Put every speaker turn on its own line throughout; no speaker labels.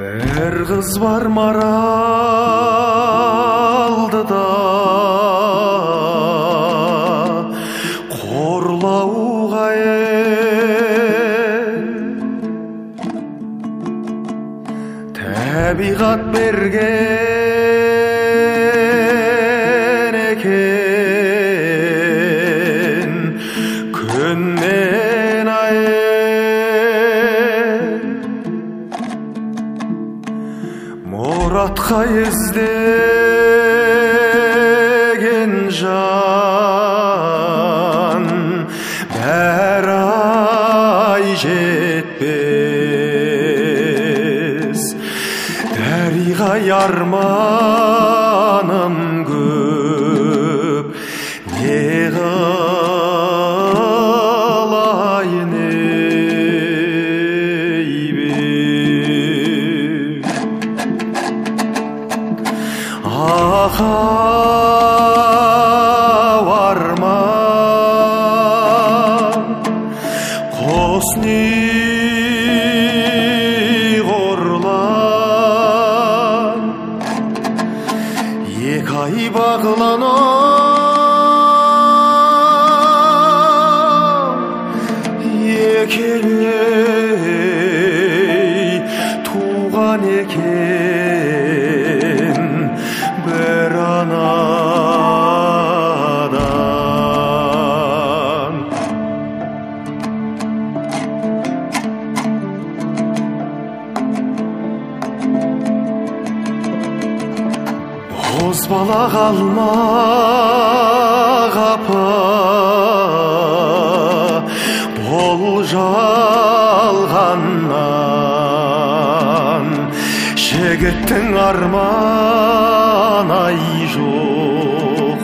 Бір қыз бар Маралдыда, қорлауға табиғат берген екен күн мен ай. Мұратқа іздеген жан бәрі ай жетпес. Дәріғай арманым көп, не қылайын Ақау арман қосни ғорлан, екі ай бағланам, екелей туған екен бір анадан. Бозбала қалмақ апа, бұл жалғаннан. Жігіттің арман ай жоқ,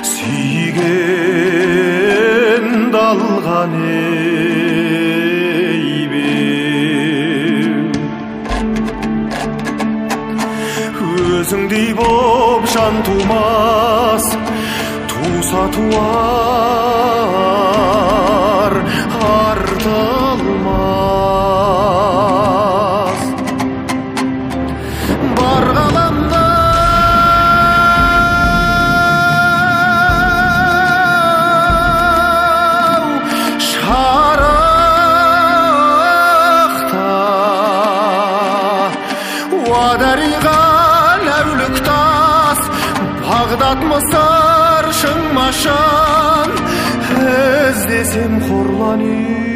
сүйген далған ейбе. Өзіңдей боп жан тумас, туса туар артылмас. Бар ғаламда шарықта уадариға ләулік тас, Бағдат Мысыр шың машан, іздесем хорлан үй.